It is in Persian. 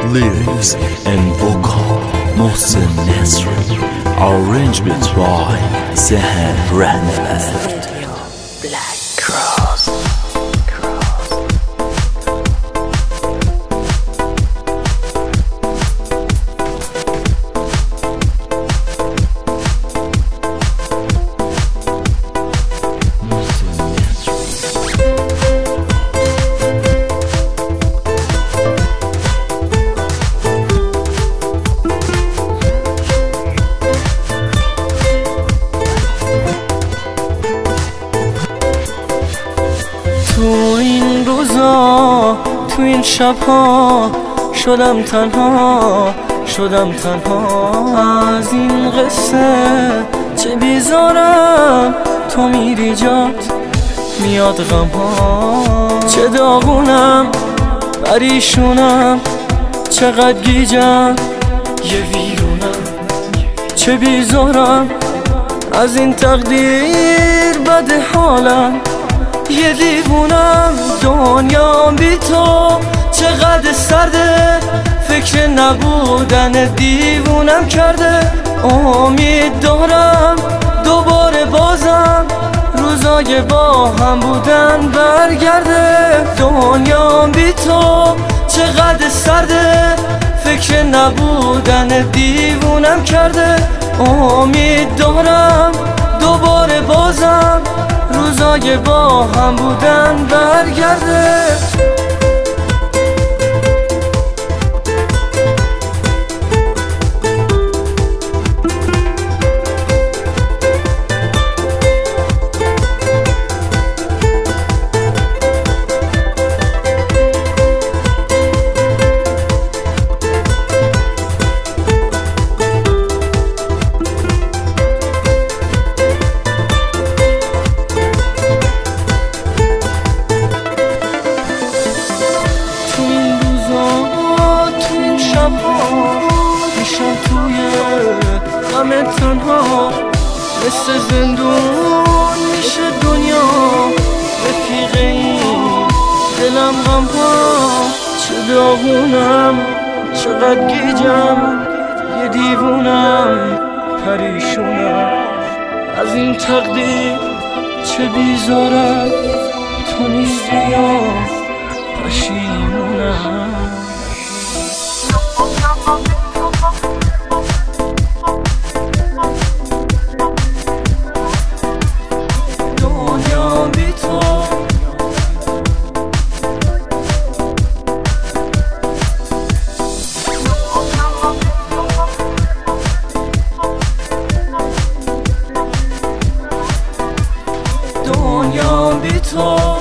Lyrics and vocal Mohsen Nasri. Arrangement by Zahan Ranfeld. Black Cross. تو این روزا تو این شبها شدم تنها از این قصه چه بیزارم تو میری جات میاد غمها چه داغونم پریشونم چقدر گیجم یه ویرونم چه بیزارم از این تقدیر بد حالم یه دیوونم دنیا بی تو چقدر سرده فکر نبودن دیوونم کرده امید دارم دوباره بازم روزای با هم بودن برگرده دنیا بی تو چقدر سرده فکر نبودن دیوونم کرده امید دارم دوباره بازم روزای با هم بودن برگرده میشم توی غم تنها مثل زندون میشه دنیا رفیق این دلم غمها چه داغونم چقدر گیجم یه دیوونم پریشونم از این تقدیر چه بیزارم تو نیستی یا پشیمونم دنیا بی تو